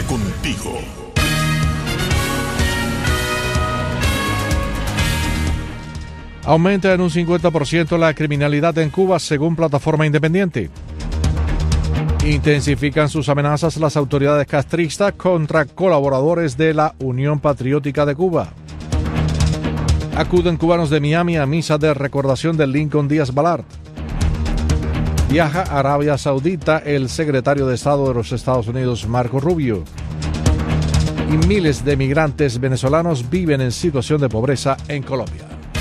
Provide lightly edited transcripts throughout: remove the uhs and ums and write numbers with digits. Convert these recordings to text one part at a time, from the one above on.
contigo. Aumenta en un 50% la criminalidad en Cuba, según plataforma independiente. Intensifican sus amenazas las autoridades castristas contra colaboradores de la Unión Patriótica de Cuba. Acuden cubanos de Miami a misa de recordación de Lincoln Díaz Balart. Viaja a Arabia Saudita el secretario de Estado de los Estados Unidos, Marco Rubio. Y miles de migrantes venezolanos viven en situación de pobreza en Colombia.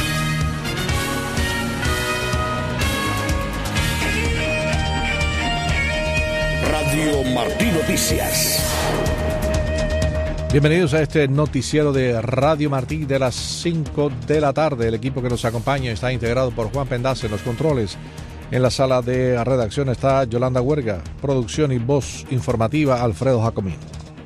Radio Martí Noticias. Bienvenidos a este noticiero de Radio Martí de las 5 de la tarde. El equipo que nos acompaña está integrado por Juan Pendace en los controles. En la sala de redacción está Yolanda Huerga, producción y voz informativa Alfredo Jacomín.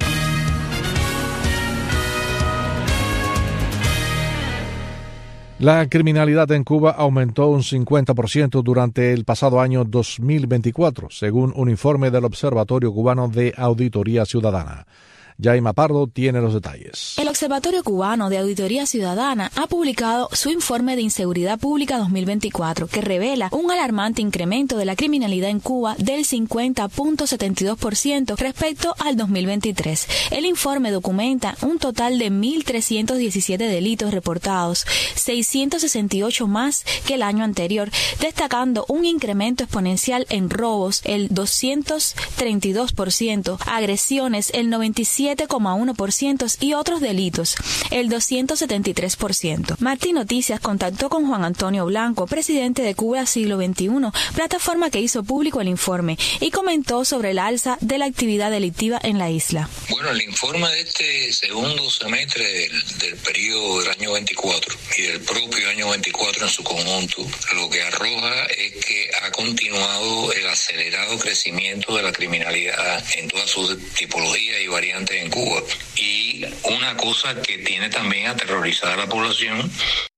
La criminalidad en Cuba aumentó un 50% durante el pasado año 2024, según un informe del Observatorio Cubano de Auditoría Ciudadana. Yaima Pardo tiene los detalles. El Observatorio Cubano de Auditoría Ciudadana ha publicado su informe de Inseguridad Pública 2024, que revela un alarmante incremento de la criminalidad en Cuba del 50.72% respecto al 2023. El informe documenta un total de 1.317 delitos reportados, 668 más que el año anterior, destacando un incremento exponencial en robos, el 232%, agresiones, el 97,1% y otros delitos, el 273%. Martí Noticias contactó con Juan Antonio Blanco, presidente de Cuba Siglo XXI, plataforma que hizo público el informe, y comentó sobre el alza de la actividad delictiva en la isla. Bueno, el informe de este segundo semestre del periodo del año 24 y del propio año 24 en su conjunto, lo que arroja es que ha continuado el acelerado crecimiento de la criminalidad en todas sus tipologías y variantes en Cuba. Y una cosa que tiene también aterrorizada a la población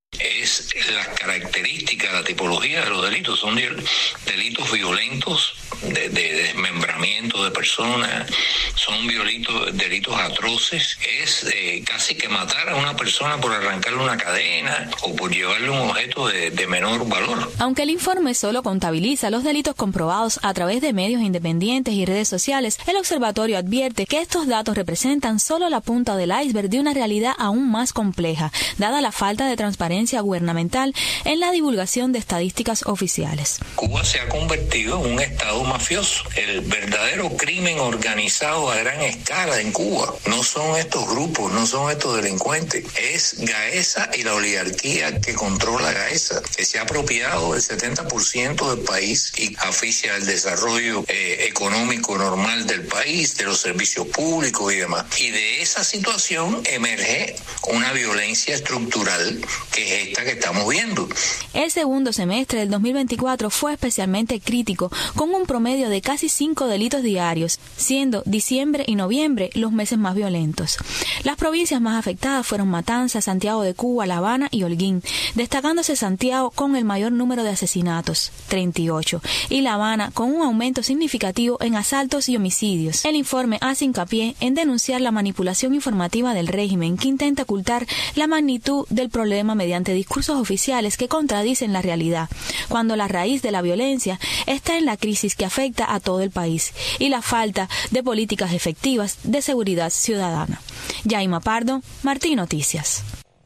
es las características, la tipología de los delitos. Son delitos violentos, de desmembramiento de personas, son delitos atroces. Es casi que matar a una persona por arrancarle una cadena o por llevarle un objeto de menor valor. Aunque el informe solo contabiliza los delitos comprobados a través de medios independientes y redes sociales, el observatorio advierte que estos datos representan solo la punta del iceberg de una realidad aún más compleja, dada la falta de transparencia gubernamental en la divulgación de estadísticas oficiales. Cuba se ha convertido en un estado mafioso. El verdadero crimen organizado a gran escala en Cuba no son estos grupos, no son estos delincuentes, es Gaesa y la oligarquía que controla Gaesa, que se ha apropiado del 70% del país y asfixia el desarrollo económico normal del país, de los servicios públicos y demás. Y de esa situación emerge una violencia estructural que es esta que estamos viendo. El segundo semestre del 2024 fue especialmente crítico, con un promedio de casi 5 delitos diarios, siendo diciembre y noviembre los meses más violentos. Las provincias más afectadas fueron Matanzas, Santiago de Cuba, La Habana y Holguín, destacándose Santiago con el mayor número de asesinatos, 38, y La Habana con un aumento significativo en asaltos y homicidios. El informe hace hincapié en denunciar la manipulación informativa del régimen, que intenta ocultar la magnitud del problema mediante discursos oficiales que contradicen la realidad, cuando la raíz de la violencia está en la crisis que afecta a todo el país y la falta de políticas efectivas de seguridad ciudadana. Yaima Pardo, Martí Noticias.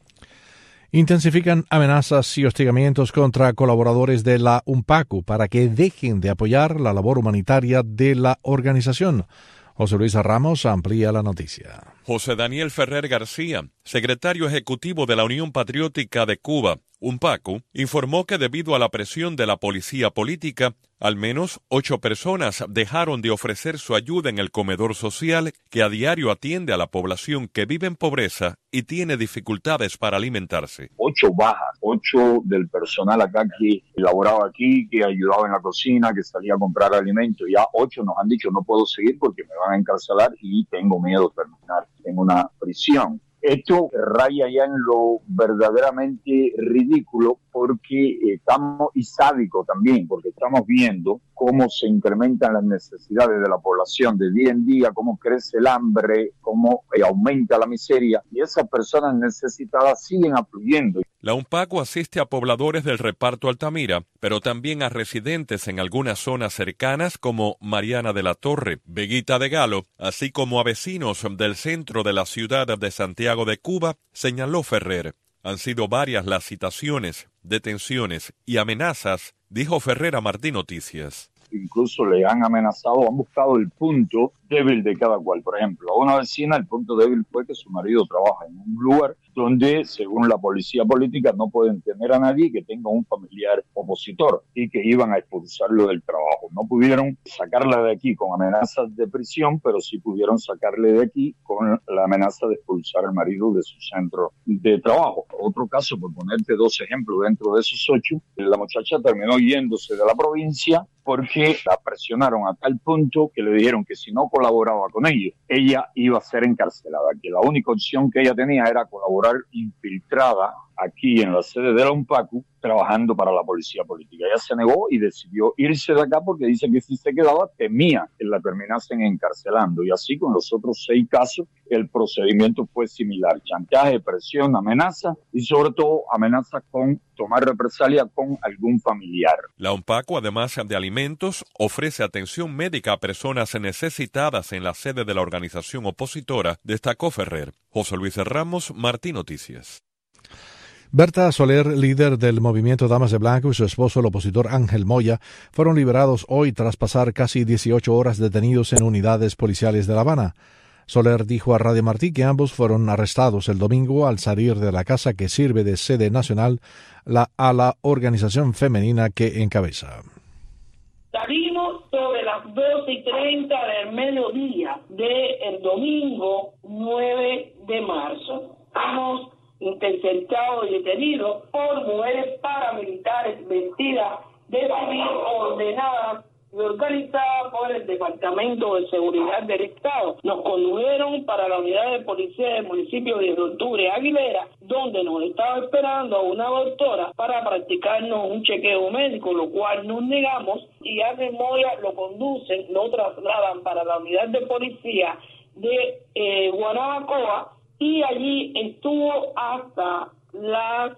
Intensifican amenazas y hostigamientos contra colaboradores de la UNPACU para que dejen de apoyar la labor humanitaria de la organización. José Luis Ramos amplía la noticia. José Daniel Ferrer García, secretario ejecutivo de la Unión Patriótica de Cuba, UNPACU, informó que debido a la presión de la policía política, al menos 8 personas dejaron de ofrecer su ayuda en el comedor social que a diario atiende a la población que vive en pobreza y tiene dificultades para alimentarse. 8 bajas, 8 del personal acá que laboraba aquí, que ayudaba en la cocina, que salía a comprar alimentos. Ya 8 nos han dicho no puedo seguir porque me van a encarcelar y tengo miedo de terminar en una prisión. Esto raya ya en lo verdaderamente ridículo porque estamos, y sádico también, porque estamos viendo cómo se incrementan las necesidades de la población de día en día, cómo crece el hambre, cómo aumenta la miseria, y esas personas necesitadas siguen afluyendo. La UNPACU asiste a pobladores del reparto Altamira, pero también a residentes en algunas zonas cercanas como Mariana de la Torre, Veguita de Galo, así como a vecinos del centro de la ciudad de Santiago de Cuba, señaló Ferrer. Han sido varias las citaciones, detenciones y amenazas, dijo Ferrer a Martín Noticias. Incluso le han amenazado, han buscado el punto débil de cada cual. Por ejemplo, a una vecina el punto débil fue que su marido trabaja en un lugar donde, según la policía política, no pueden tener a nadie que tenga un familiar opositor y que iban a expulsarlo del trabajo. No pudieron sacarla de aquí con amenazas de prisión, pero sí pudieron sacarle de aquí con la amenaza de expulsar al marido de su centro de trabajo. Otro caso, por ponerte 2 ejemplos dentro de esos 8, la muchacha terminó yéndose de la provincia porque la presionaron a tal punto que le dijeron que si no colaboraba con ellos, ella iba a ser encarcelada, que la única opción que ella tenía era colaborar infiltrada aquí en la sede de la UNPACU, trabajando para la policía política. Ella se negó y decidió irse de acá porque dice que si se quedaba temía que la terminasen encarcelando. Y así con los otros 6 casos el procedimiento fue similar: chantaje, presión, amenaza y sobre todo amenaza con tomar represalia con algún familiar. La UNPACU, además de alimentos, ofrece atención médica a personas necesitadas en la sede de la organización opositora, destacó Ferrer. José Luis Ramos, Martín Noticias. Berta Soler, líder del movimiento Damas de Blanco, y su esposo, el opositor Ángel Moya, fueron liberados hoy tras pasar casi 18 horas detenidos en unidades policiales de La Habana. Soler dijo a Radio Martí que ambos fueron arrestados el domingo al salir de la casa que sirve de sede nacional a la organización femenina que encabeza. Salimos sobre las 12:30 del mediodía del domingo 9 de marzo. Hemos interceptado y detenidos por mujeres paramilitares vestidas de civil, ordenadas y organizadas por el Departamento de Seguridad del Estado. Nos condujeron para la unidad de policía del municipio de Octubre, Aguilera, donde nos estaba esperando una doctora para practicarnos un chequeo médico, lo cual nos negamos, y a Moya lo conducen, lo trasladan para la unidad de policía de Guanabacoa, y allí estuvo hasta las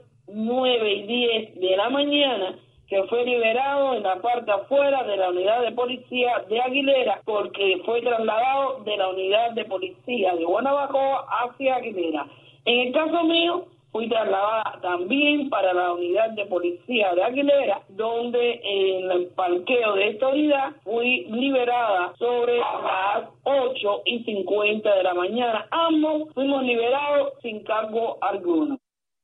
9:10 de la mañana, que fue liberado en la parte afuera de la unidad de policía de Aguilera, porque fue trasladado de la unidad de policía de Guanabacoa hacia Aguilera. En el caso mío, fui trasladada también para la unidad de policía de Aguilera, donde en el parqueo de esta unidad fui liberada sobre las 8:50 de la mañana. Ambos fuimos liberados sin cargo alguno.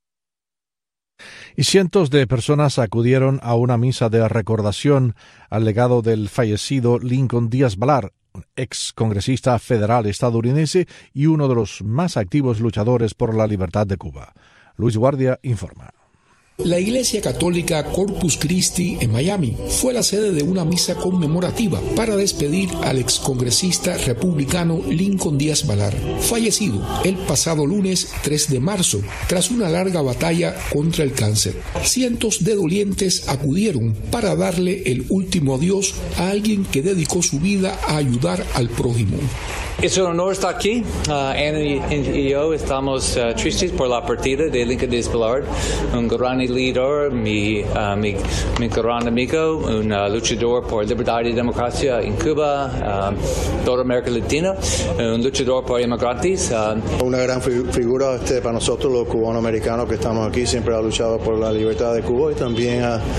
Y cientos de personas acudieron a una misa de recordación al legado del fallecido Lincoln Díaz Balart, ex congresista federal estadounidense y uno de los más activos luchadores por la libertad de Cuba. Luis Guardia informa. La Iglesia Católica Corpus Christi en Miami fue la sede de una misa conmemorativa para despedir al excongresista republicano Lincoln Díaz Balart, fallecido el pasado lunes 3 de marzo tras una larga batalla contra el cáncer. Cientos de dolientes acudieron para darle el último adiós a alguien que dedicó su vida a ayudar al prójimo. Es un honor estar aquí. Annie y yo estamos tristes por la partida de Lincoln Díaz Balart, un gran líder, mi gran amigo, un luchador por libertad y democracia en Cuba, toda América Latina, un luchador por inmigrantes. Una gran figura para nosotros los cubanoamericanos que estamos aquí, siempre ha luchado por la libertad de Cuba y también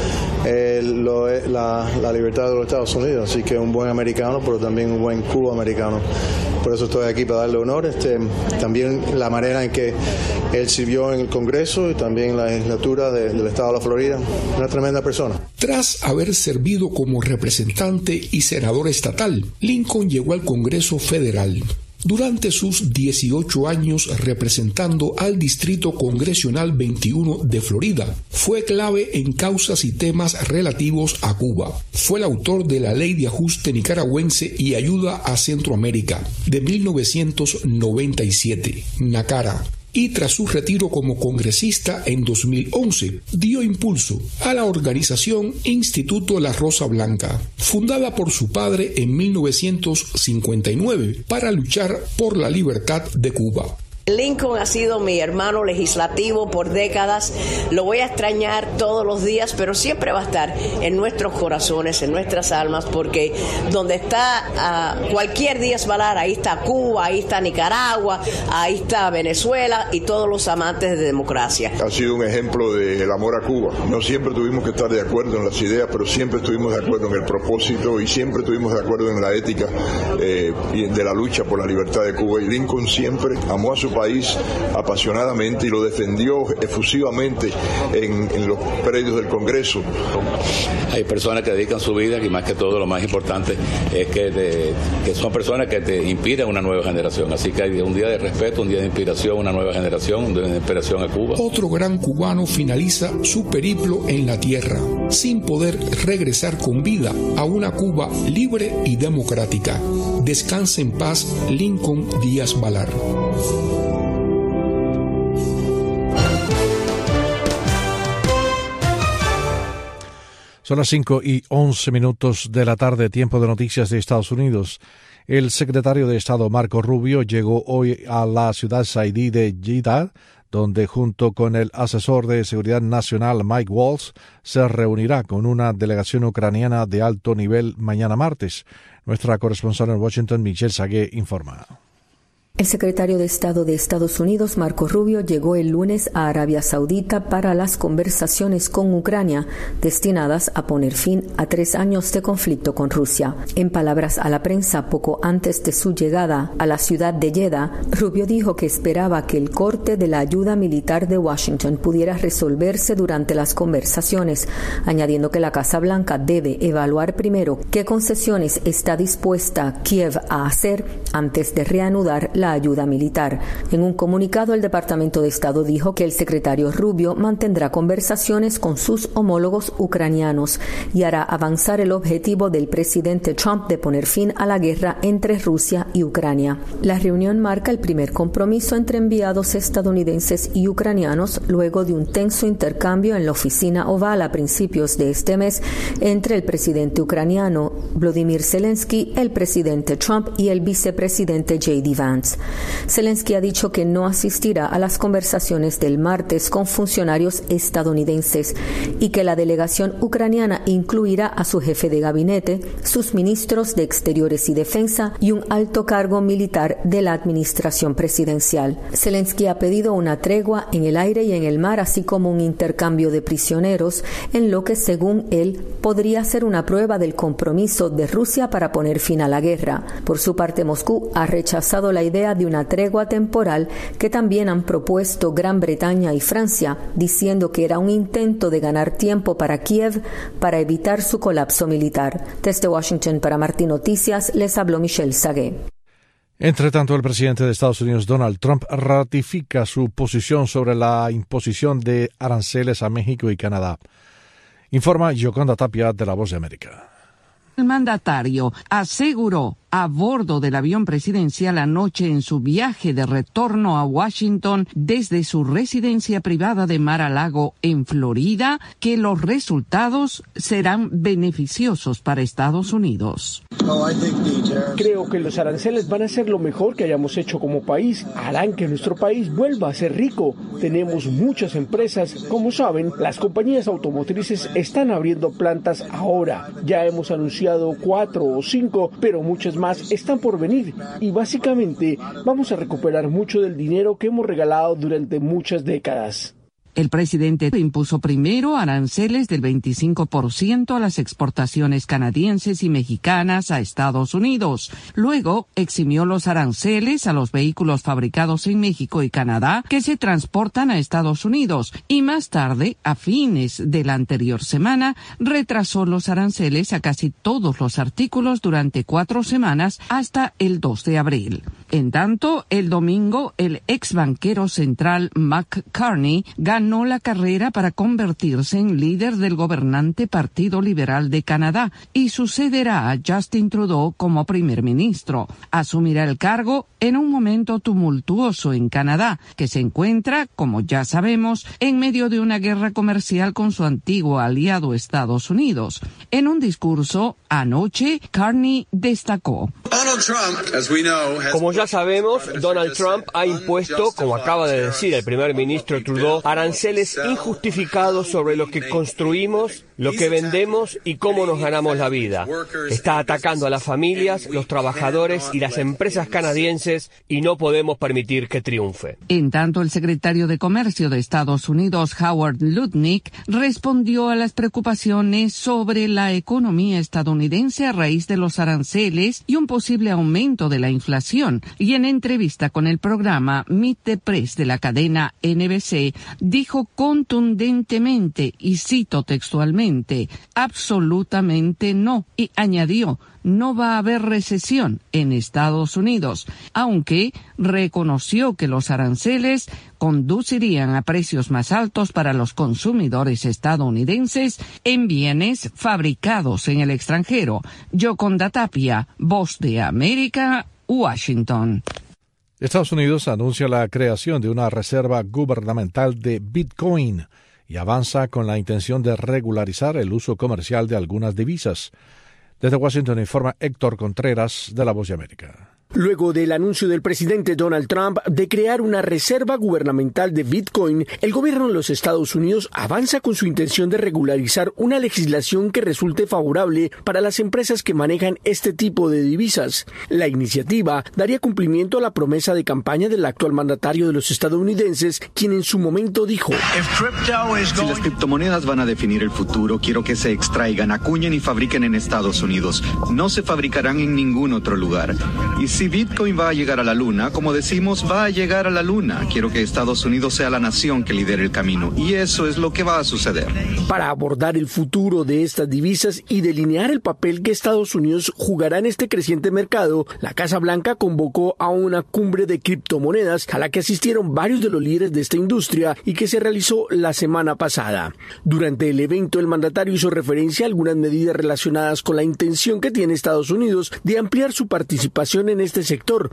la libertad de los Estados Unidos, así que un buen americano, pero también un buen cubamericano. Por eso estoy aquí para darle honor. También la manera en que él sirvió en el Congreso y también en la legislatura del estado de la Florida. Una tremenda persona. Tras haber servido como representante y senador estatal, Lincoln llegó al Congreso Federal. Durante sus 18 años representando al Distrito Congresional 21 de Florida, fue clave en causas y temas relativos a Cuba. Fue el autor de la Ley de Ajuste Nicaragüense y Ayuda a Centroamérica de 1997, NACARA, y tras su retiro como congresista en 2011, dio impulso a la organización Instituto La Rosa Blanca, fundada por su padre en 1959 para luchar por la libertad de Cuba. Lincoln ha sido mi hermano legislativo por décadas, lo voy a extrañar todos los días, pero siempre va a estar en nuestros corazones, en nuestras almas, porque donde está cualquier Díaz Balart, ahí está Cuba, ahí está Nicaragua, ahí está Venezuela y todos los amantes de democracia. Ha sido un ejemplo del amor a Cuba. No siempre tuvimos que estar de acuerdo en las ideas, pero siempre estuvimos de acuerdo en el propósito y siempre estuvimos de acuerdo en la ética de la lucha por la libertad de Cuba. Y Lincoln siempre amó a su país apasionadamente y lo defendió efusivamente en los predios del Congreso. Hay personas que dedican su vida y más que todo lo más importante es que son personas que te inspiran una nueva generación. Así que hay un día de respeto, un día de inspiración, una nueva generación, un día de inspiración a Cuba. Otro gran cubano finaliza su periplo en la tierra, sin poder regresar con vida a una Cuba libre y democrática. Descanse en paz, Lincoln Díaz Balart. Son las 5:11 de la tarde, tiempo de noticias de Estados Unidos. El secretario de Estado Marco Rubio llegó hoy a la ciudad saudí de Jeddah, donde junto con el asesor de seguridad nacional Mike Waltz se reunirá con una delegación ucraniana de alto nivel mañana martes. Nuestra corresponsal en Washington, Michelle Sagué, informa. El secretario de Estado de Estados Unidos, Marco Rubio, llegó el lunes a Arabia Saudita para las conversaciones con Ucrania, destinadas a poner fin a 3 años de conflicto con Rusia. En palabras a la prensa, poco antes de su llegada a la ciudad de Jeddah, Rubio dijo que esperaba que el corte de la ayuda militar de Washington pudiera resolverse durante las conversaciones, añadiendo que la Casa Blanca debe evaluar primero qué concesiones está dispuesta Kiev a hacer antes de reanudar la ayuda militar. En un comunicado, el Departamento de Estado dijo que el secretario Rubio mantendrá conversaciones con sus homólogos ucranianos y hará avanzar el objetivo del presidente Trump de poner fin a la guerra entre Rusia y Ucrania. La reunión marca el primer compromiso entre enviados estadounidenses y ucranianos luego de un tenso intercambio en la oficina oval a principios de este mes entre el presidente ucraniano Volodymyr Zelensky, el presidente Trump y el vicepresidente J.D. Vance. Zelensky ha dicho que no asistirá a las conversaciones del martes con funcionarios estadounidenses y que la delegación ucraniana incluirá a su jefe de gabinete, sus ministros de Exteriores y Defensa y un alto cargo militar de la administración presidencial. Zelensky ha pedido una tregua en el aire y en el mar, así como un intercambio de prisioneros, en lo que, según él, podría ser una prueba del compromiso de Rusia para poner fin a la guerra. Por su parte, Moscú ha rechazado la idea de una tregua temporal que también han propuesto Gran Bretaña y Francia, diciendo que era un intento de ganar tiempo para Kiev para evitar su colapso militar. Desde Washington para Martín Noticias les habló Michelle Sagué. Entre tanto, el presidente de Estados Unidos, Donald Trump, ratifica su posición sobre la imposición de aranceles a México y Canadá. Informa Yoconda Tapia de La Voz de América. El mandatario aseguró a bordo del avión presidencial anoche en su viaje de retorno a Washington desde su residencia privada de Mar-a-Lago en Florida que los resultados serán beneficiosos para Estados Unidos. Creo que los aranceles van a ser lo mejor que hayamos hecho como país. Harán que nuestro país vuelva a ser rico. Tenemos muchas empresas. Como saben, las compañías automotrices están abriendo plantas ahora. Ya hemos anunciado 4 o 5, pero muchas más están por venir y básicamente vamos a recuperar mucho del dinero que hemos regalado durante muchas décadas. El presidente impuso primero aranceles del 25% a las exportaciones canadienses y mexicanas a Estados Unidos. Luego eximió los aranceles a los vehículos fabricados en México y Canadá que se transportan a Estados Unidos. Y más tarde, a fines de la anterior semana, retrasó los aranceles a casi todos los artículos durante 4 semanas hasta el 2 de abril. En tanto, el domingo, el ex banquero central Mac Carney ganó ganó la carrera para convertirse en líder del gobernante Partido Liberal de Canadá y sucederá a Justin Trudeau como primer ministro. Asumirá el cargo en un momento tumultuoso en Canadá, que se encuentra, como ya sabemos, en medio de una guerra comercial con su antiguo aliado Estados Unidos. En un discurso anoche, Carney destacó: como ya sabemos, Donald Trump ha impuesto, como acaba de decir el primer ministro Trudeau, aranceles injustificados sobre lo que construimos, lo que vendemos y cómo nos ganamos la vida. Está atacando a las familias, los trabajadores y las empresas canadienses y no podemos permitir que triunfe. En tanto, el secretario de Comercio de Estados Unidos, Howard Lutnick, respondió a las preocupaciones sobre la economía estadounidense a raíz de los aranceles y un posible aumento de la inflación, y en entrevista con el programa Meet the Press de la cadena NBC, dijo contundentemente, y cito textualmente, absolutamente no, y añadió: no va a haber recesión en Estados Unidos, aunque reconoció que los aranceles conducirían a precios más altos para los consumidores estadounidenses en bienes fabricados en el extranjero. Yoconda Tapia, Voz de América, Washington. Estados Unidos anuncia la creación de una reserva gubernamental de Bitcoin y avanza con la intención de regularizar el uso comercial de algunas divisas. Desde Washington informa Héctor Contreras, de La Voz de América. Luego del anuncio del presidente Donald Trump de crear una reserva gubernamental de Bitcoin, el gobierno de los Estados Unidos avanza con su intención de regularizar una legislación que resulte favorable para las empresas que manejan este tipo de divisas. La iniciativa daría cumplimiento a la promesa de campaña del actual mandatario de los estadounidenses, quien en su momento dijo: si las criptomonedas van a definir el futuro, quiero que se extraigan, acuñen y fabriquen en Estados Unidos. No se fabricarán en ningún otro lugar. Y si Bitcoin va a llegar a la luna, como decimos, va a llegar a la luna. Quiero que Estados Unidos sea la nación que lidere el camino, y eso es lo que va a suceder. Para abordar el futuro de estas divisas y delinear el papel que Estados Unidos jugará en este creciente mercado, la Casa Blanca convocó a una cumbre de criptomonedas a la que asistieron varios de los líderes de esta industria y que se realizó la semana pasada. Durante el evento, el mandatario hizo referencia a algunas medidas relacionadas con la intención que tiene Estados Unidos de ampliar su participación en este sector.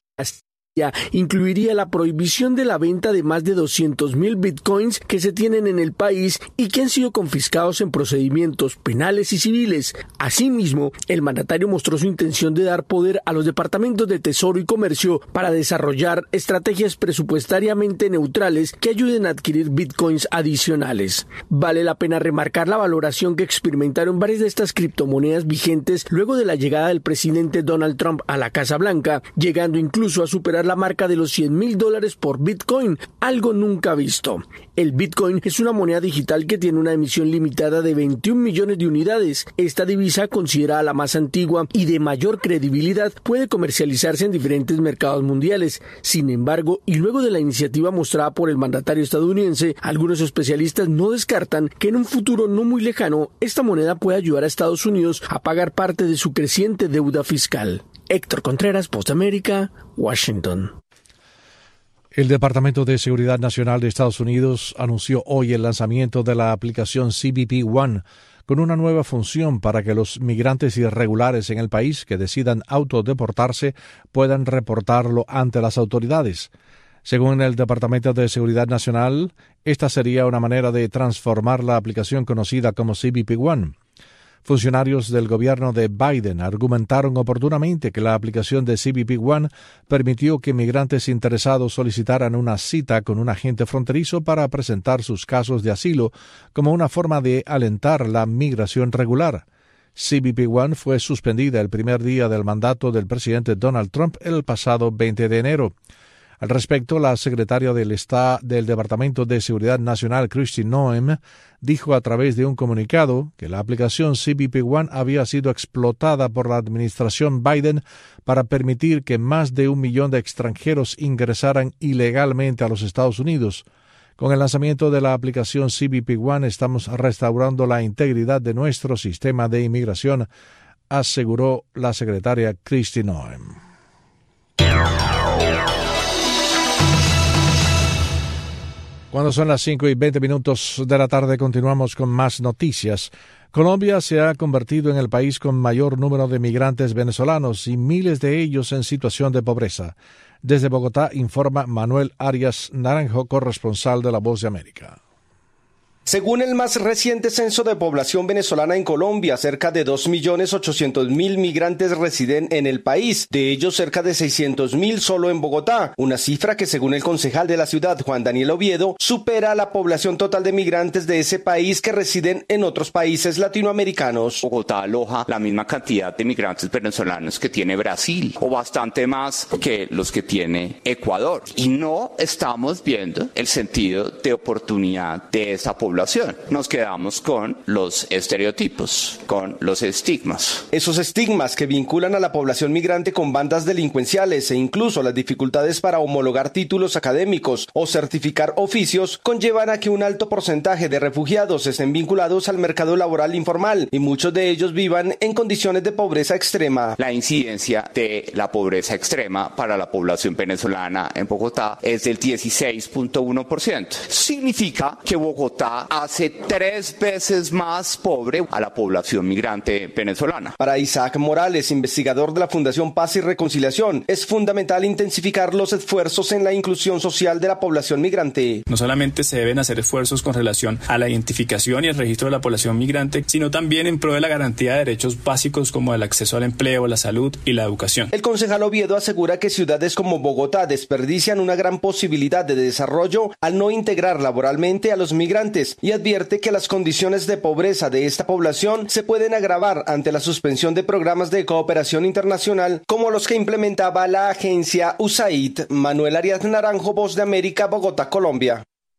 Incluiría la prohibición de la venta de más de 200,000 bitcoins que se tienen en el país y que han sido confiscados en procedimientos penales y civiles. Asimismo, el mandatario mostró su intención de dar poder a los departamentos de Tesoro y Comercio para desarrollar estrategias presupuestariamente neutrales que ayuden a adquirir bitcoins adicionales. Vale la pena remarcar la valoración que experimentaron varias de estas criptomonedas vigentes luego de la llegada del presidente Donald Trump a la Casa Blanca, llegando incluso a superar la marca de los $100,000 por Bitcoin, algo nunca visto. El Bitcoin es una moneda digital que tiene una emisión limitada de 21 millones de unidades. Esta divisa, considerada la más antigua y de mayor credibilidad, puede comercializarse en diferentes mercados mundiales. Sin embargo, y luego de la iniciativa mostrada por el mandatario estadounidense, algunos especialistas no descartan que en un futuro no muy lejano, esta moneda pueda ayudar a Estados Unidos a pagar parte de su creciente deuda fiscal. Héctor Contreras, Voz de América, Washington. El Departamento de Seguridad Nacional de Estados Unidos anunció hoy el lanzamiento de la aplicación CBP One, con una nueva función para que los migrantes irregulares en el país que decidan autodeportarse puedan reportarlo ante las autoridades. Según el Departamento de Seguridad Nacional, esta sería una manera de transformar la aplicación conocida como CBP One. Funcionarios del gobierno de Biden argumentaron oportunamente que la aplicación de CBP One permitió que migrantes interesados solicitaran una cita con un agente fronterizo para presentar sus casos de asilo como una forma de alentar la migración regular. CBP One fue suspendida el primer día del mandato del presidente Donald Trump el pasado 20 de enero. Al respecto, la secretaria del Departamento de Seguridad Nacional, Kristi Noem, dijo a través de un comunicado que la aplicación CBP One había sido explotada por la administración Biden para permitir que más de 1 millón de extranjeros ingresaran ilegalmente a los Estados Unidos. Con el lanzamiento de la aplicación CBP One estamos restaurando la integridad de nuestro sistema de inmigración, aseguró la secretaria Kristi Noem. Cuando son las 5:20 de la tarde, continuamos con más noticias. Colombia se ha convertido en el país con mayor número de migrantes venezolanos y miles de ellos en situación de pobreza. Desde Bogotá informa Manuel Arias Naranjo, corresponsal de La Voz de América. Según el más reciente censo de población venezolana en Colombia, cerca de 2.800.000 migrantes residen en el país, de ellos cerca de 600.000 solo en Bogotá, una cifra que según el concejal de la ciudad, Juan Daniel Oviedo, supera la población total de migrantes de ese país que residen en otros países latinoamericanos. Bogotá aloja la misma cantidad de migrantes venezolanos que tiene Brasil, o bastante más que los que tiene Ecuador. Y no estamos viendo el sentido de oportunidad de esa población. Nos quedamos con los estereotipos, con los estigmas. Esos estigmas que vinculan a la población migrante con bandas delincuenciales e incluso las dificultades para homologar títulos académicos o certificar oficios conllevan a que un alto porcentaje de refugiados estén vinculados al mercado laboral informal y muchos de ellos vivan en condiciones de pobreza extrema. La incidencia de la pobreza extrema para la población venezolana en Bogotá es del 16.1%. Significa que Bogotá hace 3 veces más pobre a la población migrante venezolana. Para Isaac Morales, investigador de la Fundación Paz y Reconciliación, es fundamental intensificar los esfuerzos en la inclusión social de la población migrante. No solamente se deben hacer esfuerzos con relación a la identificación y el registro de la población migrante, sino también en pro de la garantía de derechos básicos como el acceso al empleo, la salud y la educación. El concejal Oviedo asegura que ciudades como Bogotá desperdician una gran posibilidad de desarrollo al no integrar laboralmente a los migrantes y advierte que las condiciones de pobreza de esta población se pueden agravar ante la suspensión de programas de cooperación internacional como los que implementaba la agencia USAID. Manuel Arias Naranjo, Voz de América, Bogotá, Colombia.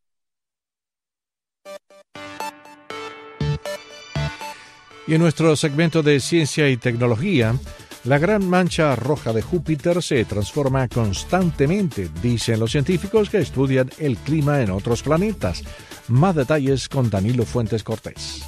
Y en nuestro segmento de ciencia y tecnología, la gran mancha roja de Júpiter se transforma constantemente, dicen los científicos que estudian el clima en otros planetas. Más detalles con Danilo Fuentes Cortés.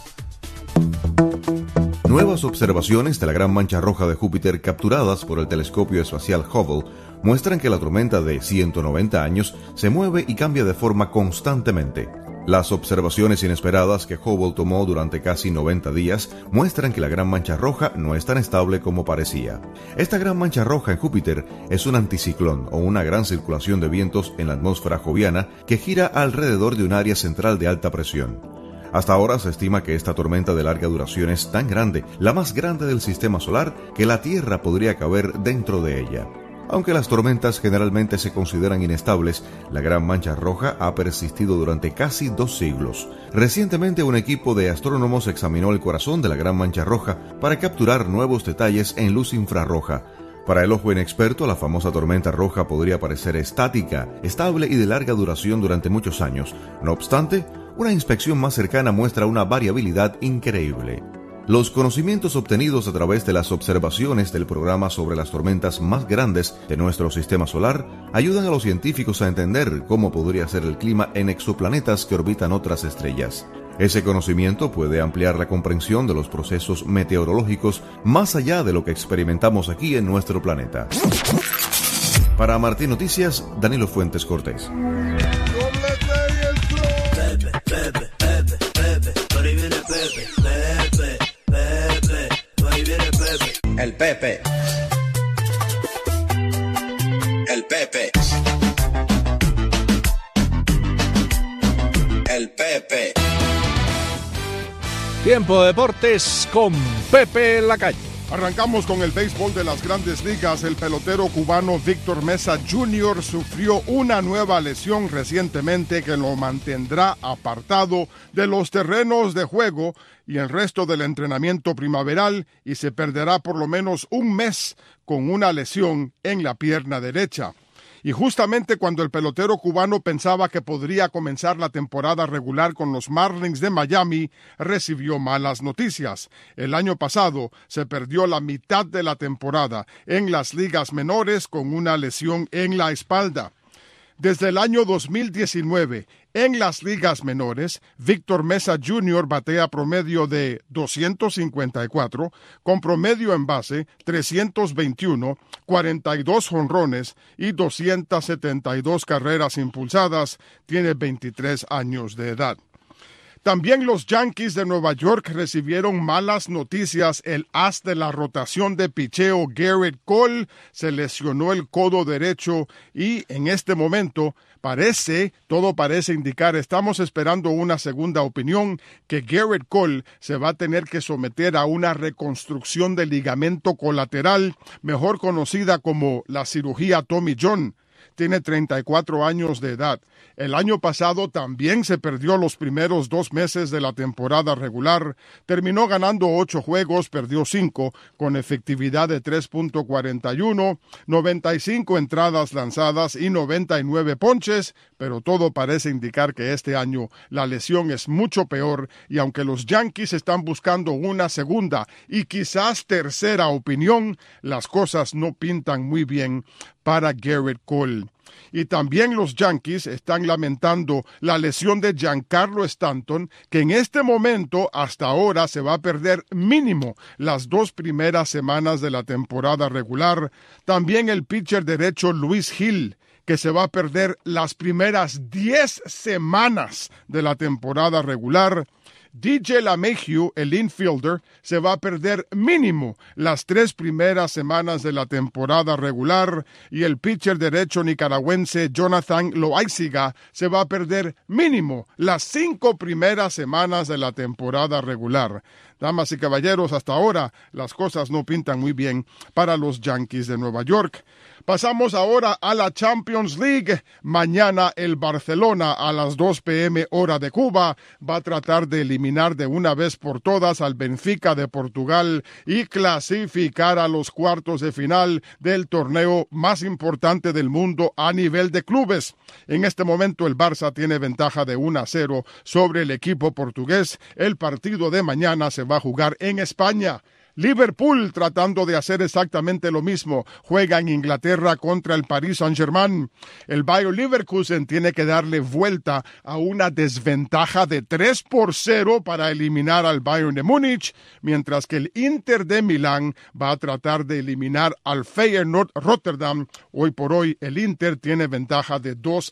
Nuevas observaciones de la gran mancha roja de Júpiter capturadas por el telescopio espacial Hubble muestran que la tormenta de 190 años se mueve y cambia de forma constantemente. Las observaciones inesperadas que Hubble tomó durante casi 90 días muestran que la gran mancha roja no es tan estable como parecía. Esta gran mancha roja en Júpiter es un anticiclón o una gran circulación de vientos en la atmósfera joviana que gira alrededor de un área central de alta presión. Hasta ahora se estima que esta tormenta de larga duración es tan grande, la más grande del sistema solar, que la Tierra podría caber dentro de ella. Aunque las tormentas generalmente se consideran inestables, la gran mancha roja ha persistido durante casi 2 siglos. Recientemente un equipo de astrónomos examinó el corazón de la gran mancha roja para capturar nuevos detalles en luz infrarroja. Para el ojo inexperto, la famosa tormenta roja podría parecer estática, estable y de larga duración durante muchos años. No obstante, una inspección más cercana muestra una variabilidad increíble. Los conocimientos obtenidos a través de las observaciones del programa sobre las tormentas más grandes de nuestro sistema solar ayudan a los científicos a entender cómo podría ser el clima en exoplanetas que orbitan otras estrellas. Ese conocimiento puede ampliar la comprensión de los procesos meteorológicos más allá de lo que experimentamos aquí en nuestro planeta. Para Martín Noticias, Danilo Fuentes Cortés. El Pepe. El Pepe. El Pepe. Tiempo de deportes con Pepe Lacalle. Arrancamos con el béisbol de las Grandes Ligas. El pelotero cubano Víctor Mesa Jr. sufrió una nueva lesión recientemente que lo mantendrá apartado de los terrenos de juego y el resto del entrenamiento primaveral y se perderá por lo menos un mes con una lesión en la pierna derecha. Y justamente cuando el pelotero cubano pensaba que podría comenzar la temporada regular con los Marlins de Miami, recibió malas noticias. El año pasado se perdió la mitad de la temporada en las ligas menores con una lesión en la espalda. Desde el año 2019, En las ligas menores, Víctor Mesa Jr. batea promedio de 254, con promedio en base 321, 42 jonrones y 272 carreras impulsadas. Tiene 23 años de edad. También los Yankees de Nueva York recibieron malas noticias. El as de la rotación de picheo Gerrit Cole se lesionó el codo derecho y en este momento todo parece indicar, estamos esperando una segunda opinión, que Gerrit Cole se va a tener que someter a una reconstrucción del ligamento colateral, mejor conocida como la cirugía Tommy John. Tiene 34 años de edad. El año pasado también se perdió los primeros 2 meses de la temporada regular. Terminó ganando 8 juegos, perdió 5, con efectividad de 3.41, 95 entradas lanzadas y 99 ponches, pero todo parece indicar que este año la lesión es mucho peor y aunque los Yankees están buscando una segunda y quizás tercera opinión, las cosas no pintan muy bien para Gerrit Cole. Y también los Yankees están lamentando la lesión de Giancarlo Stanton, que en este momento, hasta ahora, se va a perder mínimo las 2 primeras semanas de la temporada regular. También el pitcher derecho Luis Gil, que se va a perder las primeras 10 semanas de la temporada regular. DJ LeMahieu, el infielder, se va a perder mínimo las 3 primeras semanas de la temporada regular y el pitcher derecho nicaragüense Jonathan Loaiziga se va a perder mínimo las 5 primeras semanas de la temporada regular. Damas y caballeros, hasta ahora las cosas no pintan muy bien para los Yankees de Nueva York. Pasamos ahora a la Champions League. Mañana el Barcelona a las 2 p.m. hora de Cuba va a tratar de eliminar de una vez por todas al Benfica de Portugal y clasificar a los cuartos de final del torneo más importante del mundo a nivel de clubes. En este momento el Barça tiene ventaja de 1-0 sobre el equipo portugués. El partido de mañana se va a jugar en España. Liverpool, tratando de hacer exactamente lo mismo, juega en Inglaterra contra el Paris Saint-Germain. El Bayer Leverkusen tiene que darle vuelta a una desventaja de 3-0 para eliminar al Bayern de Múnich, mientras que el Inter de Milán va a tratar de eliminar al Feyenoord Rotterdam. Hoy por hoy el Inter tiene ventaja de 2-0.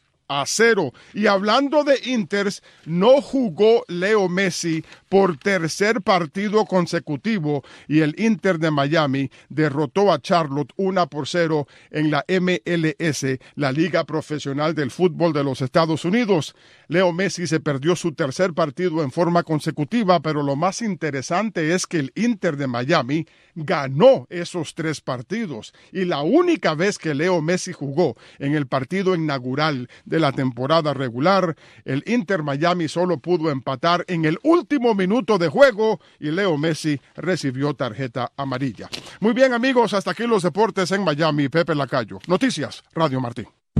Y hablando de Inters, no jugó Leo Messi por tercer partido consecutivo y el Inter de Miami derrotó a Charlotte 1-0 en la MLS, la Liga Profesional del Fútbol de los Estados Unidos. Leo Messi se perdió su tercer partido en forma consecutiva, pero lo más interesante es que el Inter de Miami ganó esos 3 partidos y la única vez que Leo Messi jugó en el partido inaugural de la temporada regular, el Inter Miami solo pudo empatar en el último minuto de juego y Leo Messi recibió tarjeta amarilla. Muy bien, amigos, hasta aquí los deportes en Miami. Pepe Lacayo. Noticias, Radio Martí.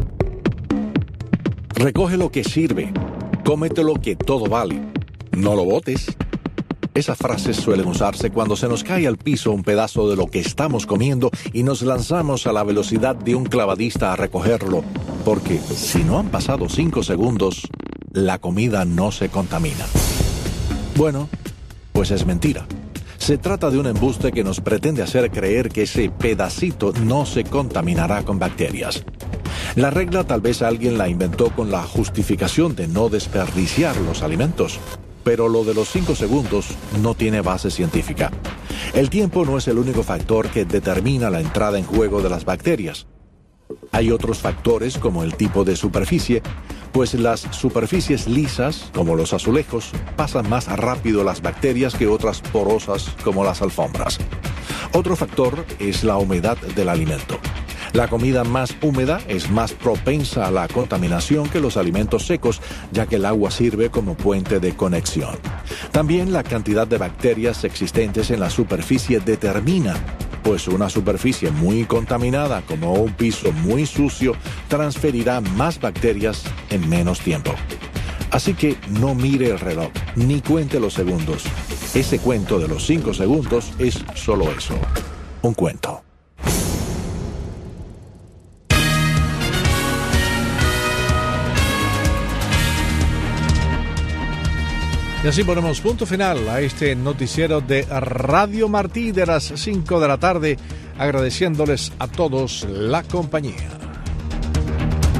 Recoge lo que sirve, cómete lo que todo vale, no lo botes. Esas frases suelen usarse cuando se nos cae al piso un pedazo de lo que estamos comiendo y nos lanzamos a la velocidad de un clavadista a recogerlo, porque si no han pasado 5 segundos, la comida no se contamina. Bueno, pues es mentira. Se trata de un embuste que nos pretende hacer creer que ese pedacito no se contaminará con bacterias. La regla tal vez alguien la inventó con la justificación de no desperdiciar los alimentos, pero lo de los 5 segundos no tiene base científica. El tiempo no es el único factor que determina la entrada en juego de las bacterias. Hay otros factores como el tipo de superficie, pues las superficies lisas, como los azulejos, pasan más rápido las bacterias que otras porosas como las alfombras. Otro factor es la humedad del alimento. La comida más húmeda es más propensa a la contaminación que los alimentos secos, ya que el agua sirve como puente de conexión. También la cantidad de bacterias existentes en la superficie determina, pues una superficie muy contaminada como un piso muy sucio transferirá más bacterias en menos tiempo. Así que no mire el reloj, ni cuente los segundos. Ese cuento de los 5 segundos es solo eso, un cuento. Y así ponemos punto final a este noticiero de Radio Martí de las 5 de la tarde, agradeciéndoles a todos la compañía.